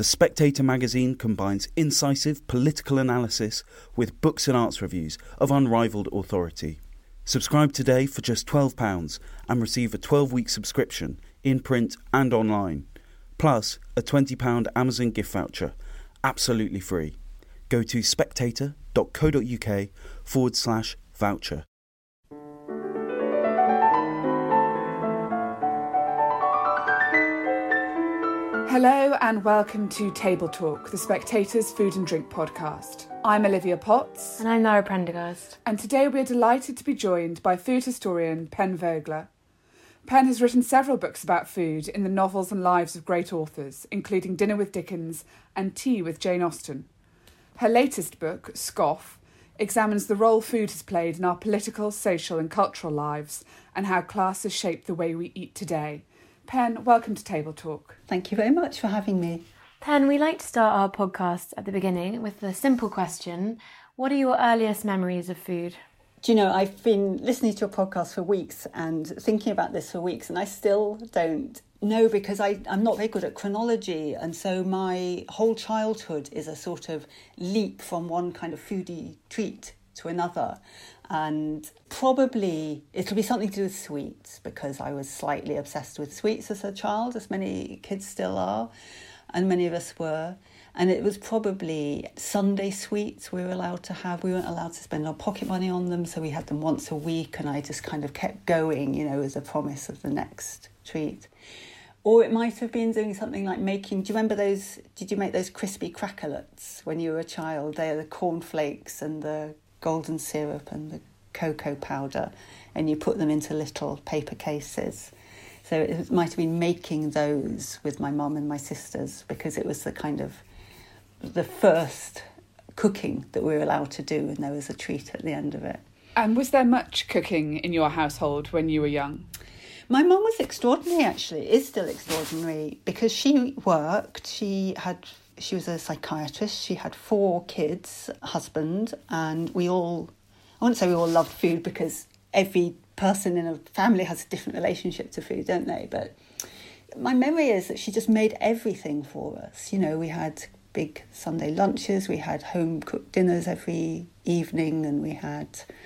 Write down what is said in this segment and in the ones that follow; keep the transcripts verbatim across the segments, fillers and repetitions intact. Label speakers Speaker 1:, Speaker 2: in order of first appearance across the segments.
Speaker 1: The Spectator magazine combines incisive political analysis with books and arts reviews of unrivalled authority. Subscribe today for just twelve pounds and receive a twelve-week subscription in print and online, plus a twenty pounds Amazon gift voucher, absolutely free. Go to spectator.co.uk forward slash voucher.
Speaker 2: Hello and welcome to Table Talk, the Spectator's food and drink podcast. I'm Olivia Potts.
Speaker 3: And I'm Lara Prendergast.
Speaker 2: And today we're delighted to be joined by food historian Pen Vogler. Pen has written several books about food in the novels and lives of great authors, including Dinner with Dickens and Tea with Jane Austen. Her latest book, Scoff, examines the role food has played in our political, social and cultural lives and how class has shaped the way we eat today. Pen, welcome to Table Talk.
Speaker 4: Thank you very much for having me.
Speaker 3: Pen, we like to start our podcast at the beginning with the simple question: what are your earliest memories of food?
Speaker 4: Do you know, I've been listening to your podcast for weeks and thinking about this for weeks, and I still don't know because I, I'm not very good at chronology. And so my whole childhood is a sort of leap from one kind of foodie treat to another. And probably it'll be something to do with sweets because I was slightly obsessed with sweets as a child, as many kids still are, and many of us were. And it was probably Sunday sweets we were allowed to have. We weren't allowed to spend our pocket money on them, so we had them once a week, and I just kind of kept going, you know, as a promise of the next treat. Or it might have been doing something like making, do you remember those, did you make those crispy crackerlets when you were a child? They are the cornflakes and the golden syrup and the cocoa powder, and you put them into little paper cases. So it might have been making those with my mum and my sisters because it was the kind of the first cooking that we were allowed to do, and there was a treat at the end of it.
Speaker 2: And was there much cooking in your household when you were young?
Speaker 4: My mum was extraordinary, actually, is still extraordinary, because she worked, she had She was a psychiatrist. She had four kids, a husband, and we all, I wouldn't say we all loved food because every person in a family has a different relationship to food, don't they? But my memory is that she just made everything for us. You know, we had big Sunday lunches, we had home-cooked dinners every evening, and we had,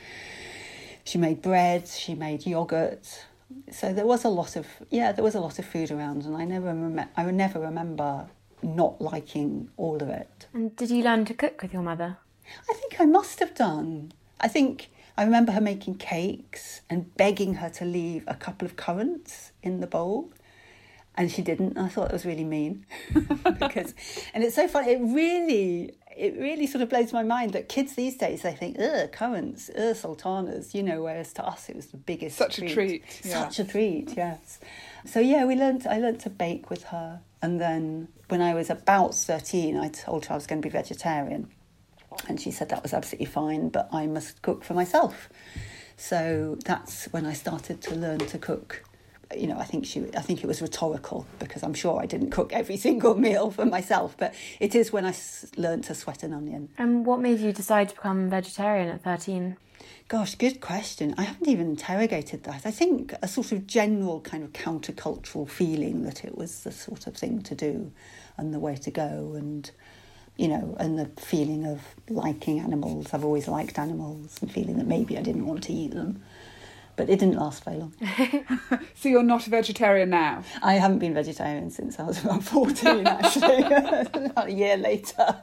Speaker 4: she made bread, she made yoghurt. So there was a lot of, yeah, there was a lot of food around, and I never, rem- I would never remember not liking all of it.
Speaker 3: And did you learn to cook with your mother?
Speaker 4: I think I must have done. I think I remember her making cakes and begging her to leave a couple of currants in the bowl, and she didn't. I thought it was really mean. because, and it's so funny. It really, it really sort of blows my mind that kids these days, they think, ugh, currants, ugh, sultanas, you know, whereas to us it was the biggest
Speaker 2: Such
Speaker 4: treat.
Speaker 2: a treat. Yeah.
Speaker 4: Such a treat, yes. So yeah, we learned. I learned to bake with her. And then when I was about thirteen, I told her I was going to be vegetarian. And she said that was absolutely fine, but I must cook for myself. So that's when I started to learn to cook. You know, I think she, I think it was rhetorical because I'm sure I didn't cook every single meal for myself. But it is when I learned to sweat an onion.
Speaker 3: And what made you decide to become vegetarian at thirteen?
Speaker 4: Gosh, good question. I haven't even interrogated that. I think a sort of general kind of countercultural feeling that it was the sort of thing to do and the way to go, and, you know, and the feeling of liking animals. I've always liked animals, and feeling that maybe I didn't want to eat them. But it didn't last very long.
Speaker 2: So you're not a vegetarian now?
Speaker 4: I haven't been vegetarian since I was about fourteen, actually. About a year later.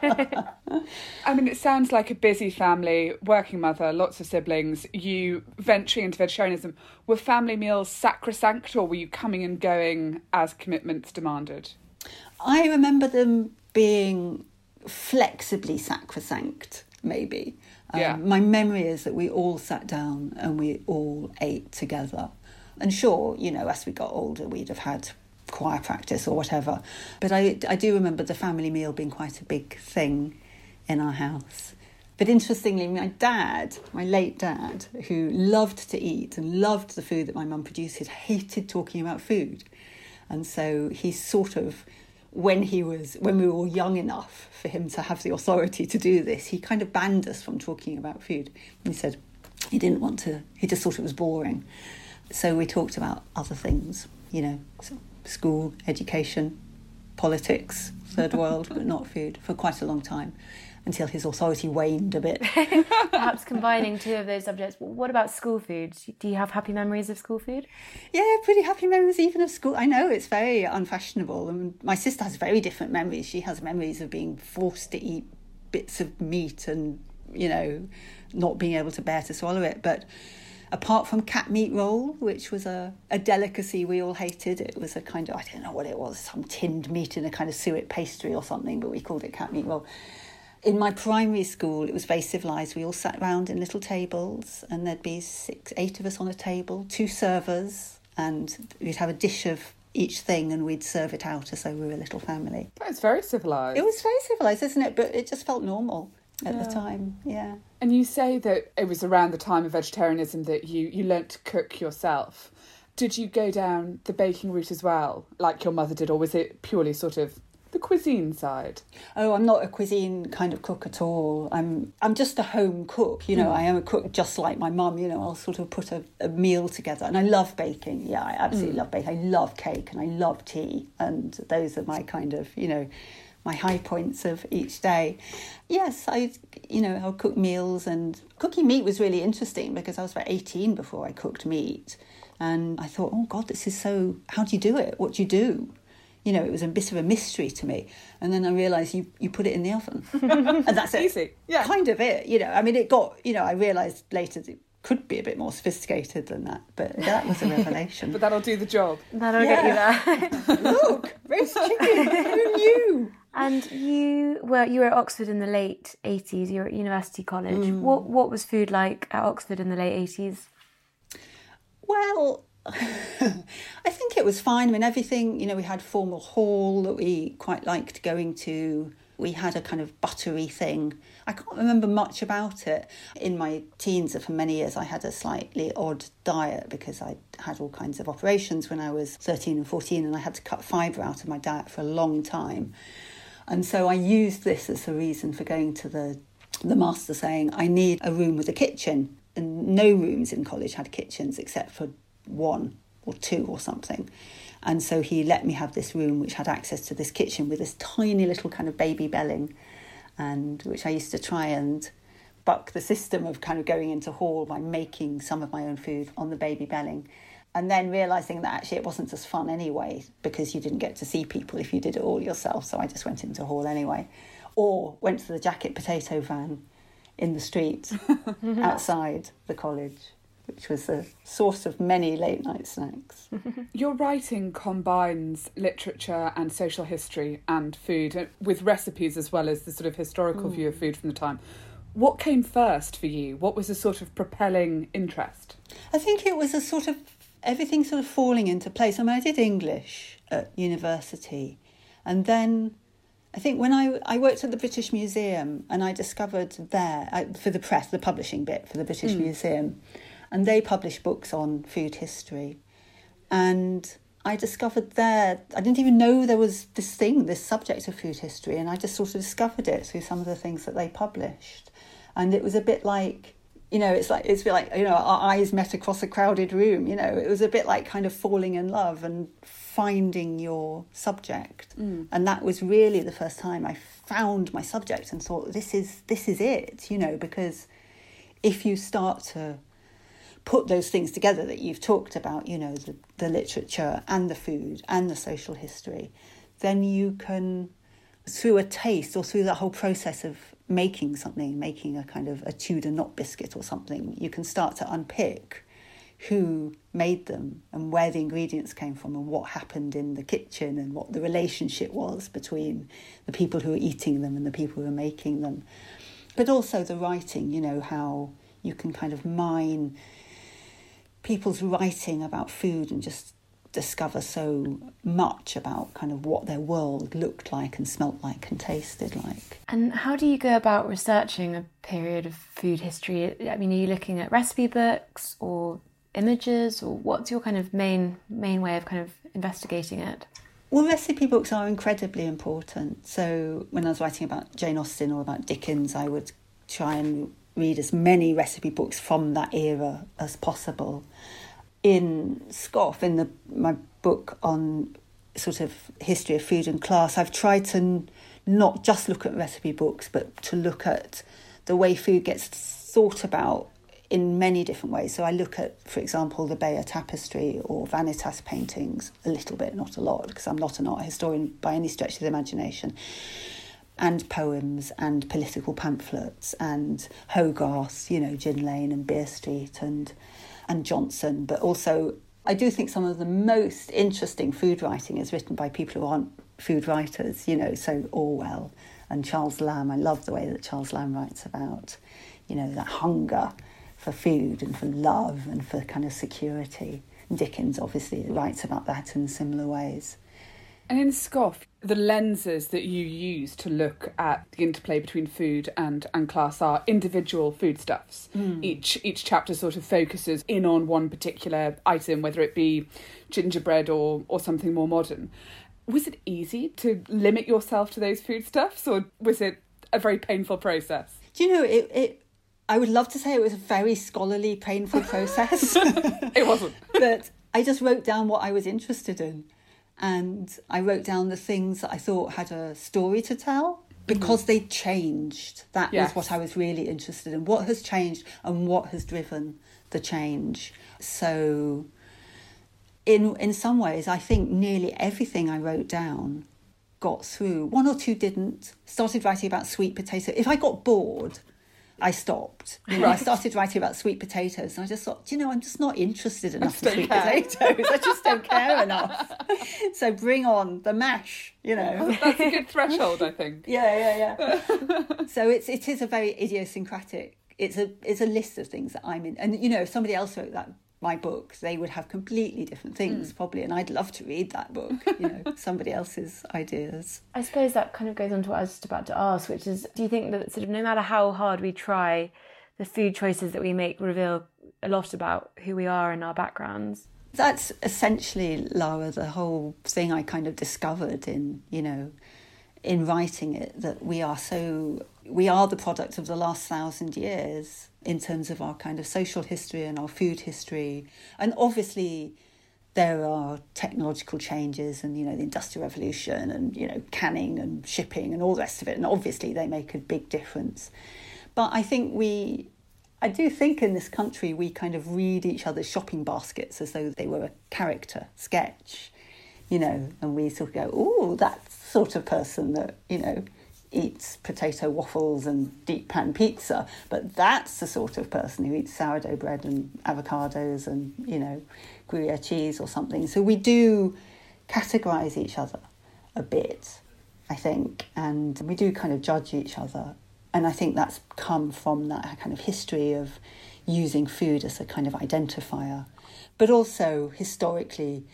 Speaker 2: I mean, it sounds like a busy family, working mother, lots of siblings. You venturing into vegetarianism. Were family meals sacrosanct, or were you coming and going as commitments demanded?
Speaker 4: I remember them being flexibly sacrosanct, maybe.
Speaker 2: Yeah.
Speaker 4: Um, my memory is that we all sat down and we all ate together. And sure, you know, as we got older, we'd have had choir practice or whatever. But I, I do remember the family meal being quite a big thing in our house. But interestingly, my dad, my late dad, who loved to eat and loved the food that my mum produced, hated talking about food. And so he sort of, when he was, when we were all young enough for him to have the authority to do this, he kind of banned us from talking about food. He said he didn't want to, he just thought it was boring. So we talked about other things, you know, school, education, politics, third world, but not food, for quite a long time, until his authority waned a bit.
Speaker 3: Perhaps combining two of those subjects. What about school food? Do you have happy memories of school food?
Speaker 4: Yeah, pretty happy memories even of school. I know it's very unfashionable. And my sister has very different memories. She has memories of being forced to eat bits of meat and, you know, not being able to bear to swallow it. But apart from cat meat roll, which was a, a delicacy we all hated, it was a kind of, I don't know what it was, some tinned meat in a kind of suet pastry or something, but we called it cat meat roll. In my primary school, it was very civilised. We all sat round in little tables, and there'd be six, eight of us on a table, two servers, and we'd have a dish of each thing, and we'd serve it out as though we were a little family.
Speaker 2: That's very civilised.
Speaker 4: It was very civilised, isn't it? But it just felt normal at yeah. the time, yeah.
Speaker 2: And you say that it was around the time of vegetarianism that you, you learnt to cook yourself. Did you go down the baking route as well, like your mother did, or was it purely sort of the cuisine side?
Speaker 4: Oh, I'm not a cuisine kind of cook at all. I'm I'm just a home cook, you know. Mm. I am a cook just like my mum, you know. I'll sort of put a, a meal together, and I love baking. Yeah, I absolutely mm. love baking. I love cake and I love tea, and those are my kind of, you know, my high points of each day. Yes, I, you know, I'll cook meals, and cooking meat was really interesting because I was about eighteen before I cooked meat, and I thought, oh God, this is so. How do you do it? What do you do? You know, it was a bit of a mystery to me. And then I realised you, you put it in the oven. And that's it.
Speaker 2: Easy. Yeah.
Speaker 4: Kind of it. You know, I mean, it got, you know, I realised later that it could be a bit more sophisticated than that. But that was a revelation.
Speaker 2: But that'll do the job.
Speaker 3: That'll yeah. get you there.
Speaker 4: Look, roast chicken. Who knew?
Speaker 3: And you were, you were at Oxford in the late eighties. You were at University College. Mm. What, what was food like at Oxford in the late eighties?
Speaker 4: Well, I think it was fine. I mean, everything, you know, we had formal hall that we quite liked going to. We had a kind of buttery thing. I can't remember much about it. In my teens, for many years, I had a slightly odd diet because I had all kinds of operations when I was thirteen and fourteen, and I had to cut fibre out of my diet for a long time. And so I used this as a reason for going to the, the master saying, I need a room with a kitchen. And no rooms in college had kitchens except for one or two or something. And so he let me have this room which had access to this kitchen with this tiny little kind of baby belling, and which I used to try and buck the system of kind of going into hall by making some of my own food on the baby belling, and then realising that actually it wasn't as fun anyway because you didn't get to see people if you did it all yourself. So I just went into hall anyway, or went to the jacket potato van in the street outside the college, which was a source of many late-night snacks.
Speaker 2: Your writing combines literature and social history and food, with recipes as well as the sort of historical mm. view of food from the time. What came first for you? What was the sort of propelling interest?
Speaker 4: I think it was a sort of, everything sort of falling into place. I mean, I did English at university, and then I think when I, I worked at the British Museum, and I discovered there, I, for the press, the publishing bit for the British mm. Museum, and they published books on food history. And I discovered there, I didn't even know there was this thing, this subject of food history, and I just sort of discovered it through some of the things that they published. And it was a bit like, you know, it's like, it's a bit like, you know, our eyes met across a crowded room, you know, it was a bit like kind of falling in love and finding your subject. Mm. And that was really the first time I found my subject and thought, this is, this is it, you know, because if you start to put those things together that you've talked about, you know, the, the literature and the food and the social history, then you can, through a taste or through that whole process of making something, making a kind of a Tudor knot biscuit or something, you can start to unpick who made them and where the ingredients came from and what happened in the kitchen and what the relationship was between the people who were eating them and the people who were making them. But also the writing, you know, how you can kind of mine people's writing about food and just discover so much about kind of what their world looked like and smelt like and tasted like.
Speaker 3: And how do you go about researching a period of food history? I mean, are you looking at recipe books or images, or what's your kind of main main way of kind of investigating it?
Speaker 4: Well, recipe books are incredibly important. So when I was writing about Jane Austen or about Dickens, I would try and read as many recipe books from that era as possible. In Scoff, in the my book on sort of history of food and class, I've tried to n- not just look at recipe books, but to look at the way food gets thought about in many different ways. So I look at, for example, the Bayeux Tapestry or Vanitas paintings a little bit, not a lot, because I'm not an art historian by any stretch of the imagination, and poems and political pamphlets and Hogarth, you know, Gin Lane and Beer Street and and Johnson. But also, I do think some of the most interesting food writing is written by people who aren't food writers, you know, so Orwell and Charles Lamb. I love the way that Charles Lamb writes about, you know, that hunger for food and for love and for kind of security. Dickens obviously writes about that in similar ways.
Speaker 2: And in Scoff, the lenses that you use to look at the interplay between food and, and class are individual foodstuffs. Mm. Each each chapter sort of focuses in on one particular item, whether it be gingerbread or, or something more modern. Was it easy to limit yourself to those foodstuffs, or was it a very painful process?
Speaker 4: Do you know, it... it I would love to say it was a very scholarly, painful process.
Speaker 2: It wasn't.
Speaker 4: But I just wrote down what I was interested in. And I wrote down the things that I thought had a story to tell because mm-hmm. they changed. That yes. was what I was really interested in. What has changed and what has driven the change. So in in some ways, I think nearly everything I wrote down got through. One or two didn't. Started writing about sweet potato. If I got bored, I stopped. You know, right. I started writing about sweet potatoes and I just thought, you know, I'm just not interested enough in sweet care. potatoes. I just don't care enough. So bring on the mash, you know.
Speaker 2: That's a good threshold, I think.
Speaker 4: Yeah, yeah, yeah. So it's it is a very idiosyncratic, it's a it's a list of things that I'm in. And, you know, if somebody else wrote that, my book, they would have completely different things mm. probably, and I'd love to read that book, you know, somebody else's ideas.
Speaker 3: I suppose that kind of goes on to what I was just about to ask, which is, do you think that sort of no matter how hard we try, the food choices that we make reveal a lot about who we are and our backgrounds?
Speaker 4: That's essentially, Lara, the whole thing I kind of discovered in, you know, in writing it, that we are so, we are the product of the last thousand years in terms of our kind of social history and our food history. And obviously there are technological changes and, you know, the Industrial Revolution and, you know, canning and shipping and all the rest of it. And obviously they make a big difference. But I think we, I do think in this country we kind of read each other's shopping baskets as though they were a character sketch, you know, and we sort of go, oh, that's the sort of person that, you know, eats potato waffles and deep pan pizza, but that's the sort of person who eats sourdough bread and avocados and, you know, Gruyere cheese or something. So we do categorise each other a bit, I think, and we do kind of judge each other. And I think that's come from that kind of history of using food as a kind of identifier. But also, historically,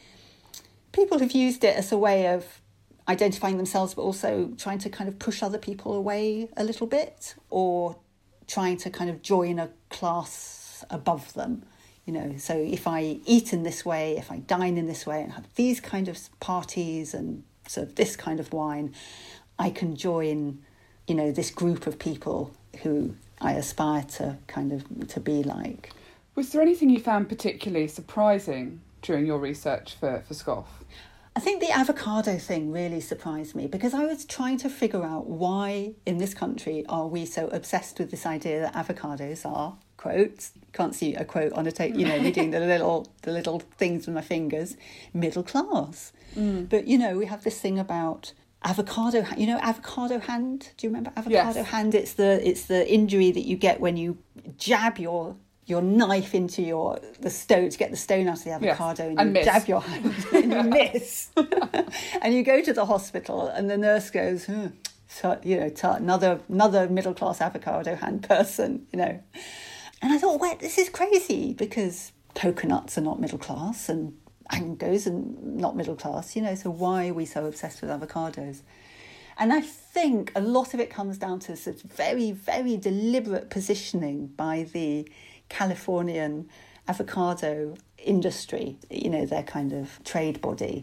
Speaker 4: people have used it as a way of identifying themselves, but also trying to kind of push other people away a little bit, or trying to kind of join a class above them, you know. So if I eat in this way, if I dine in this way and have these kind of parties and serve this kind of wine, I can join, you know, this group of people who I aspire to kind of to be like.
Speaker 2: Was there anything you found particularly surprising during your research for, for Scoff?
Speaker 4: I think the avocado thing really surprised me, because I was trying to figure out why in this country are we so obsessed with this idea that avocados are, quotes, can't see a quote on a tape, you know, me doing the little the little things with my fingers, middle class. Mm. But, you know, we have this thing about avocado, you know, avocado hand. Do you remember avocado
Speaker 2: yes.
Speaker 4: hand? It's the it's the injury that you get when you jab your your knife into your the stone to get the stone out of the avocado,
Speaker 2: yes,
Speaker 4: and,
Speaker 2: and
Speaker 4: you
Speaker 2: miss.
Speaker 4: jab your hand and you miss. And you go to the hospital and the nurse goes, hmm, so, you know, to another another middle class avocado hand person, you know. And I thought, well, this is crazy, because coconuts are not middle class and mangoes are not middle class, you know, so why are we so obsessed with avocados? And I think a lot of it comes down to such very, very deliberate positioning by the Californian avocado industry, you know, their kind of trade body.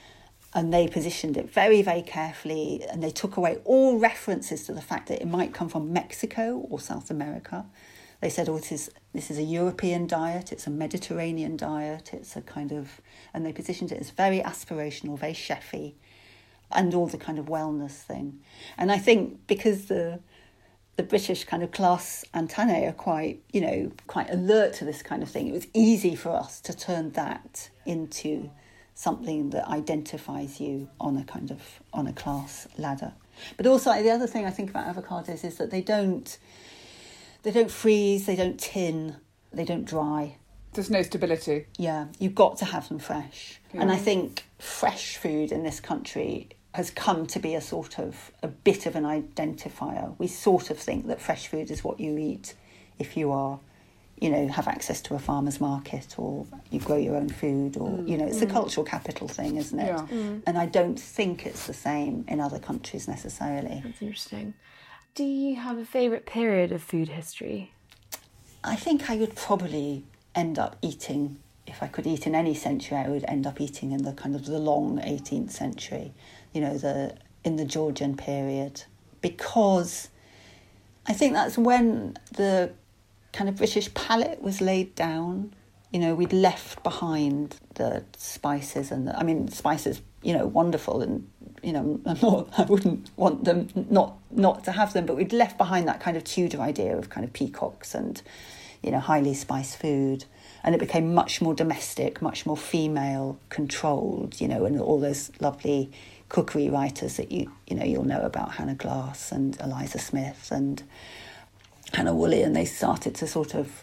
Speaker 4: And they positioned it very, very carefully, and they took away all references to the fact that it might come from Mexico or South America. they said, oh, this is, this is a European diet, it's a Mediterranean diet, it's a kind of, and they positioned it as very aspirational, very chefy, and all the kind of wellness thing. And I think because the the British kind of class antennae are quite, you know, quite alert to this kind of thing, it was easy for us to turn that into something that identifies you on a kind of, on a class ladder. But also the other thing I think about avocados is that they don't, they don't freeze, they don't tin, they don't dry.
Speaker 2: There's no stability.
Speaker 4: Yeah, you've got to have them fresh.
Speaker 2: Yeah.
Speaker 4: And I think fresh food in this country has come to be a sort of, a bit of an identifier. We sort of think that fresh food is what you eat if you are, you know, have access to a farmer's market, or you grow your own food, or, mm. you know, it's mm. the cultural capital thing, isn't it?
Speaker 2: Yeah.
Speaker 3: Mm.
Speaker 4: And I don't think it's the same in other countries necessarily.
Speaker 3: That's interesting. Do you have a favourite period of food history?
Speaker 4: I think I would probably end up eating, if I could eat in any century, I would end up eating in the kind of the long eighteenth century, you know, the in the Georgian period, because I think that's when the kind of British palate was laid down. You know, we'd left behind the spices and the, I mean, spices, you know, wonderful, and, you know, I'm not, I wouldn't want them not not to have them, but we'd left behind that kind of Tudor idea of kind of peacocks and, you know, highly spiced food. And it became much more domestic, much more female controlled, you know, and all those lovely cookery writers that you, you know, you'll know about, Hannah Glass and Eliza Smith and Hannah Woolley, and they started to sort of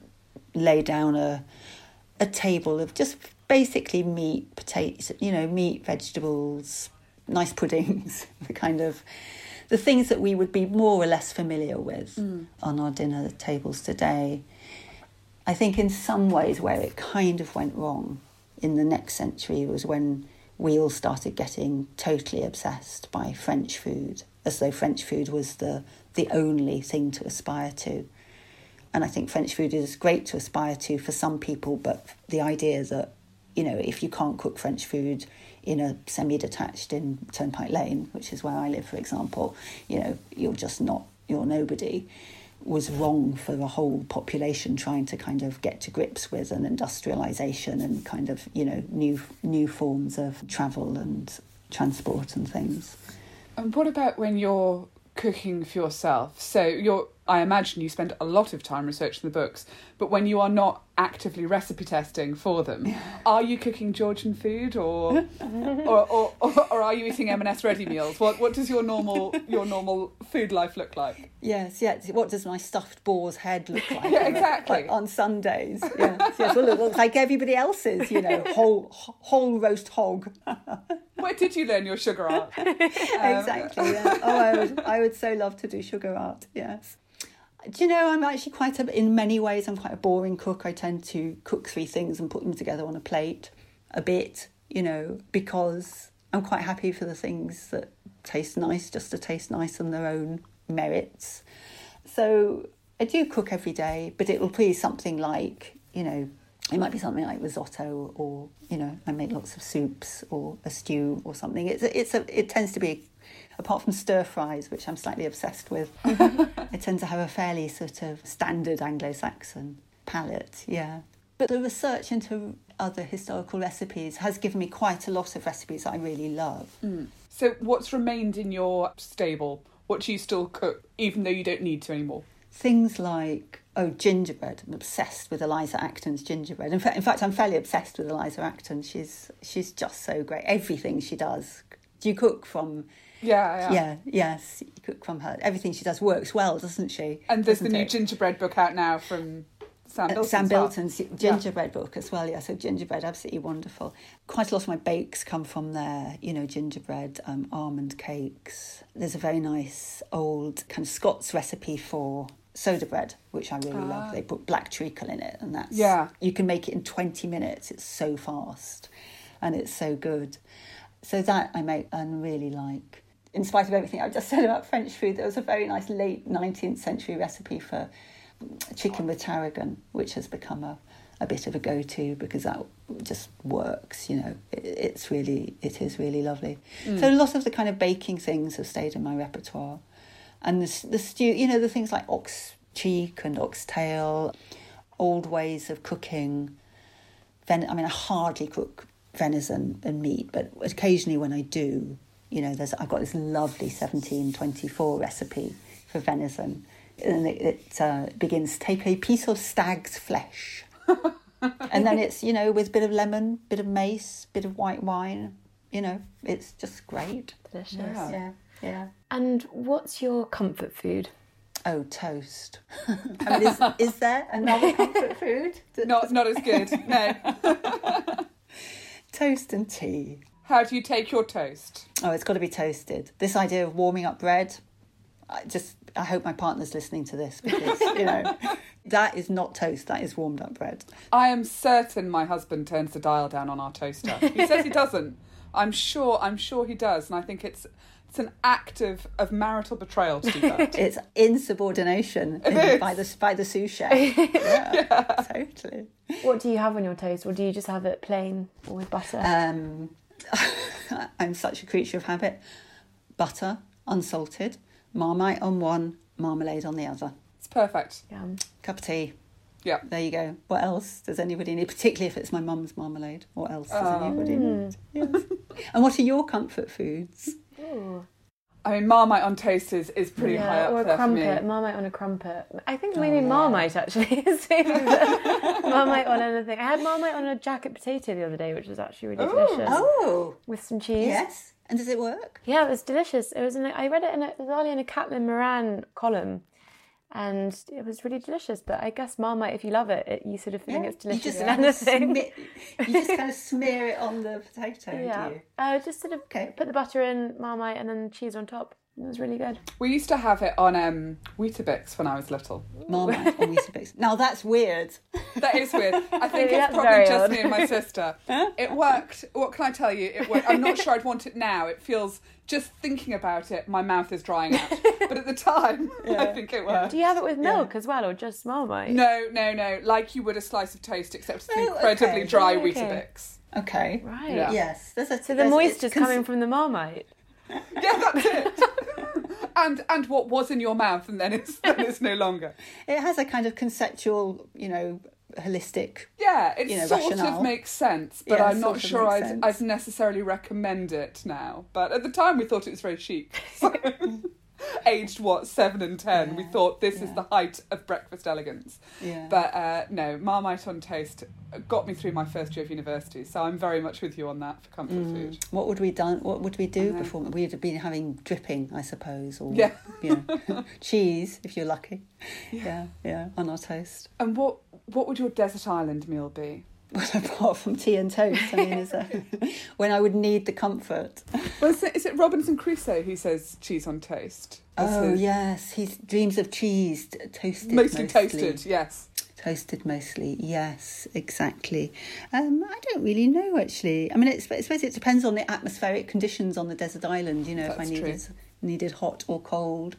Speaker 4: lay down a a table of just basically meat, potatoes, you know, meat, vegetables, nice puddings, the kind of the things that we would be more or less familiar with mm. on our dinner tables today. I think in some ways where it kind of went wrong in the next century was when we all started getting totally obsessed by French food, as though French food was the the only thing to aspire to. And I think French food is great to aspire to for some people, but the idea that, you know, if you can't cook French food in a semi-detached in Turnpike Lane, which is where I live, for example, you know, you're just not, you're nobody, was wrong for the whole population trying to kind of get to grips with an industrialisation and kind of, you know, new new forms of travel and transport and things.
Speaker 2: And what about when you're cooking for yourself? So you're, I imagine you spend a lot of time researching the books, but when you are not actively recipe testing for them, are you cooking Georgian food or or, or, or, or are you eating M and S ready meals? What what does your normal your normal food life look like?
Speaker 4: Yes, yes. What does my stuffed boar's head look like?
Speaker 2: Yeah, exactly.
Speaker 4: Like on Sundays. Yes, yes. Well, it looks like everybody else's, you know, whole whole roast hog.
Speaker 2: Where did you learn your sugar art? Um,
Speaker 4: exactly. Yeah. Oh, I would I would so love to do sugar art. Yes. Do you know, I'm actually quite a, in many ways, I'm quite a boring cook. I tend to cook three things and put them together on a plate a bit, you know, because I'm quite happy for the things that taste nice, just to taste nice on their own merits. So I do cook every day, but it will be something like, you know, it might be something like risotto, or, you know, I make lots of soups or a stew or something. It's a, it's a, it tends to be, apart from stir fries, which I'm slightly obsessed with, I tend to have a fairly sort of standard Anglo-Saxon palate, yeah. But the research into other historical recipes has given me quite a lot of recipes that I really love.
Speaker 2: Mm. So what's remained in your stable? What do you still cook, even though you don't need to anymore?
Speaker 4: Things like, oh, gingerbread. I'm obsessed with Eliza Acton's gingerbread. In fact, in fact, I'm fairly obsessed with Eliza Acton. She's she's just so great. Everything she does. Do you cook from...
Speaker 2: Yeah, yeah.
Speaker 4: Yeah, yes, you cook from her. Everything she does works well, doesn't she?
Speaker 2: And there's
Speaker 4: doesn't
Speaker 2: the new
Speaker 4: it?
Speaker 2: gingerbread book out now from Sam Bilton.
Speaker 4: Uh, Sam
Speaker 2: well.
Speaker 4: Bilton's gingerbread yeah. book as well, yeah. So gingerbread, absolutely wonderful. Quite a lot of my bakes come from there, you know, gingerbread, um, almond cakes. There's a very nice old kind of Scots recipe for soda bread, which I really ah. love. They put black treacle in it, and that's...
Speaker 2: Yeah.
Speaker 4: You can make it in twenty minutes. It's so fast, and it's so good. So that I make and really like. In spite of everything I've just said about French food, there was a very nice late nineteenth century recipe for chicken with tarragon, which has become a, a bit of a go-to because that just works, you know. It, it's really, it is really lovely. Mm. So a lot of the kind of baking things have stayed in my repertoire. And the, the stew, you know, the things like ox cheek and oxtail, old ways of cooking. Ven- I mean, I hardly cook venison and meat, but occasionally when I do, you know, there's I've got this lovely seventeen twenty-four recipe for venison. And it, it uh, begins, take a piece of stag's flesh. And then it's, you know, with a bit of lemon, bit of mace, bit of white wine. You know, it's just great.
Speaker 3: Delicious.
Speaker 4: Yeah, yeah. yeah.
Speaker 3: And what's your comfort food?
Speaker 4: Oh, toast. I mean, is, is there another comfort food?
Speaker 2: Not, not as good, no.
Speaker 4: Toast and tea.
Speaker 2: How do you take your toast?
Speaker 4: Oh, it's got to be toasted. This idea of warming up bread, I just, I hope my partner's listening to this because, you know, that is not toast, that is warmed up bread.
Speaker 2: I am certain my husband turns the dial down on our toaster. He says he doesn't. I'm sure, I'm sure he does. And I think it's it's an act of, of marital betrayal to do that.
Speaker 4: It's insubordination
Speaker 2: It
Speaker 4: in,
Speaker 2: is.
Speaker 4: by the by the sous chef. Yeah,
Speaker 2: Yeah.
Speaker 4: Totally.
Speaker 3: What do you have on your toast, or do you just have it plain or with butter?
Speaker 4: Um, I'm such a creature of habit. Butter, unsalted, Marmite on one, marmalade on the other.
Speaker 2: It's perfect.
Speaker 3: Yum.
Speaker 4: Cup of tea.
Speaker 2: Yeah.
Speaker 4: There you go. What else does anybody need? Particularly if it's my mum's marmalade. What else does
Speaker 2: Oh.
Speaker 4: anybody need? Yes. And what are your comfort foods?
Speaker 3: Ooh.
Speaker 2: I mean, Marmite on toast is, is pretty
Speaker 3: Yeah,
Speaker 2: high up
Speaker 3: or a
Speaker 2: there for me.
Speaker 3: crumpet, Marmite on a crumpet. I think maybe
Speaker 4: Oh, yeah.
Speaker 3: Marmite actually is Marmite on anything. I had Marmite on a jacket potato the other day, which was actually really
Speaker 2: Ooh.
Speaker 3: delicious.
Speaker 4: Oh,
Speaker 3: With some cheese.
Speaker 4: yes. And does it work?
Speaker 3: Yeah, it was delicious. It was in a, I read it in a, it was early in a Caitlin Moran column, and it was really delicious. But I guess Marmite, if you love it, it you sort of think it's delicious
Speaker 4: you just
Speaker 3: in
Speaker 4: kind of
Speaker 3: anything.
Speaker 4: smear, you just kind of smear it on the potato,
Speaker 3: Yeah,
Speaker 4: do you?
Speaker 3: uh, just sort of
Speaker 4: Okay.
Speaker 3: put the butter in Marmite and then cheese on top. It was really good.
Speaker 2: We used to have it on um, Weetabix when I was little.
Speaker 4: Marmite on Weetabix. Now that's weird.
Speaker 2: That is weird. I think
Speaker 3: Maybe
Speaker 2: it's
Speaker 3: that's
Speaker 2: probably
Speaker 3: very
Speaker 2: just
Speaker 3: odd.
Speaker 2: me and my sister. It worked. What can I tell you? It worked. I'm not sure I'd want it now. It feels, just thinking about it, my mouth is drying out. But at the time, I think it worked.
Speaker 3: Do you have it with milk as well, or just Marmite?
Speaker 2: No, no, no. Like you would a slice of toast, except it's
Speaker 4: Oh,
Speaker 2: incredibly
Speaker 4: okay.
Speaker 2: dry
Speaker 3: Okay.
Speaker 2: %.
Speaker 4: Okay.
Speaker 3: Right.
Speaker 2: Yeah.
Speaker 4: Yes. There's a,
Speaker 3: So the
Speaker 4: there's-
Speaker 3: moisture's
Speaker 4: it's cons-
Speaker 3: coming from the Marmite.
Speaker 2: Yeah, that's it. and and what was in your mouth, and then it's then it's no longer.
Speaker 4: It has a kind of conceptual, you know, holistic.
Speaker 2: Yeah, it
Speaker 4: You know,
Speaker 2: sort
Speaker 4: rationale.
Speaker 2: of makes sense, but
Speaker 4: Yeah,
Speaker 2: I'm not
Speaker 4: sort of
Speaker 2: sure
Speaker 4: makes
Speaker 2: I'd,
Speaker 4: sense.
Speaker 2: I'd necessarily recommend it now. But at the time, we thought it was very chic. So, aged, what, seven and ten, we
Speaker 4: Yeah,
Speaker 2: thought this is
Speaker 4: yeah.
Speaker 2: the height of breakfast elegance.
Speaker 4: Yeah.
Speaker 2: But uh, no, Marmite on toast got me through my first year of university, so I'm very much with you on that for comfort
Speaker 4: Mm.
Speaker 2: food.
Speaker 4: What would we done? What would we do
Speaker 2: know.
Speaker 4: before? We'd have been having dripping, I suppose, or
Speaker 2: Yeah.
Speaker 4: you know, cheese if you're lucky. Yeah, yeah, on our toast.
Speaker 2: And what what would your desert island meal be?
Speaker 4: Well, apart from tea and toast, I mean, is that when I would need the comfort.
Speaker 2: Well, is it, is it Robinson Crusoe who says cheese on toast? As
Speaker 4: Oh
Speaker 2: his-
Speaker 4: yes, he dreams of cheese, t- toasted
Speaker 2: Mostly,
Speaker 4: mostly.
Speaker 2: toasted, yes.
Speaker 4: Toasted mostly, yes, exactly. Um, I don't really know actually. I mean, it's, I suppose it depends on the atmospheric conditions on the desert island. You know, if I
Speaker 2: That's
Speaker 4: needed needed hot or cold,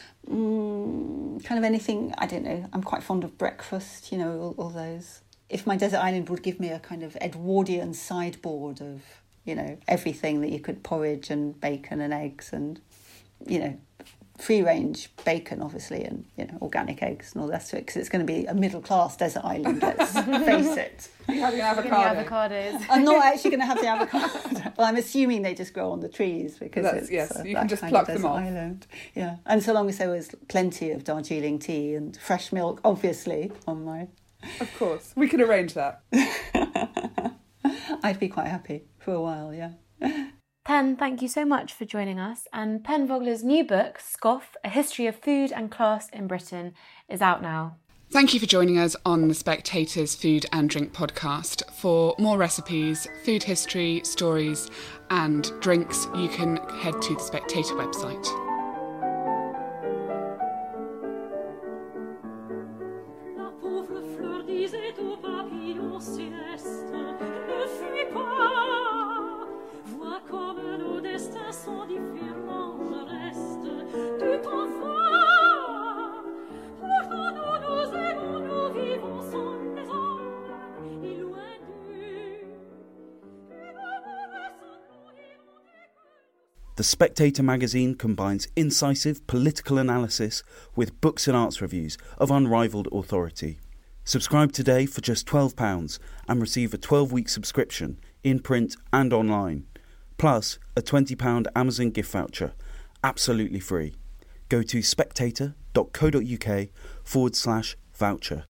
Speaker 4: mm, kind of anything. I don't know. I'm quite fond of breakfast. You know, all, all those. If my desert island would give me a kind of Edwardian sideboard of, you know, everything that you could porridge and bacon and eggs and, you know, free range bacon, obviously, and, you know, organic eggs and all that, because it's going to be a middle class desert island, let's face it.
Speaker 2: You're having an
Speaker 3: Look
Speaker 2: avocado.
Speaker 3: at the avocados.
Speaker 4: I'm not actually going to have the avocado. Well, I'm assuming they just grow on the trees because
Speaker 2: That's-
Speaker 4: it's
Speaker 2: yes,
Speaker 4: uh,
Speaker 2: you
Speaker 4: that
Speaker 2: can just
Speaker 4: kind
Speaker 2: pluck
Speaker 4: of
Speaker 2: them
Speaker 4: desert
Speaker 2: off.
Speaker 4: Island. Yeah, and so long as there was plenty of Darjeeling tea and fresh milk, obviously, on my,
Speaker 2: Of course. We can arrange that.
Speaker 4: I'd be quite happy for a while. Yeah.
Speaker 3: Pen, thank you so much for joining us. And Pen Vogler's new book, Scoff, A History of Food and Class in Britain, is out now.
Speaker 2: Thank you for joining us on the Spectator's Food and Drink podcast. For more recipes, food history, stories and drinks, you can head to the Spectator website.
Speaker 5: La pauvre fleur disait au papillon céleste, ne fuis pas, vois comme nos destins sont différents, reste, tu t'en vas. Pourtant nous nous aimons, nous vivons sans les hommes, et loin d'eux, et nous nous ressentons, et on est que nous.
Speaker 1: The Spectator magazine combines incisive political analysis with books and arts reviews of unrivalled authority. Subscribe today for just twelve pounds and receive a twelve-week subscription in print and online, plus a twenty pounds Amazon gift voucher, absolutely free. Go to spectator.co.uk forward slash voucher.